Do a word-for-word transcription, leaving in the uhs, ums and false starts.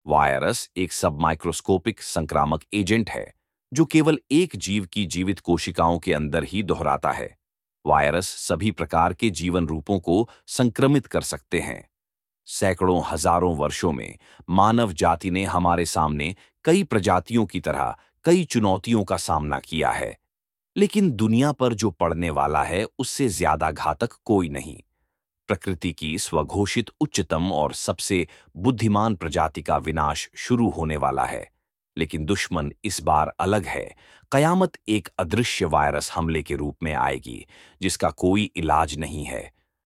Virus एक सब microscopic संक्रामक एजेंट है जो केवल एक जीव की जीवित कोशिकाओं के अंदर ही दोहराता है। वायरस सभी प्रकार के जीवन रूपों को संक्रमित कर सकते हैं। सैकड़ों हजारों वर्षों में मानव जाति ने हमारे सामने कई प्रजातियों की तरह कई चुनौतियों का सामना किया है, लेकिन दुनिया पर जो पड़ने वाला है उससे ज्यादा घातक कोई नहीं। प्रकृति की स्वघोषित उच्चतम और सबसे बुद्धिमान प्रजाति का विनाश शुरू होने वाला है, लेकिन दुश्मन इस बार अलग है। कयामत एक अदृश्य वायरस हमले के रूप में आएगी जिसका कोई इलाज नहीं है,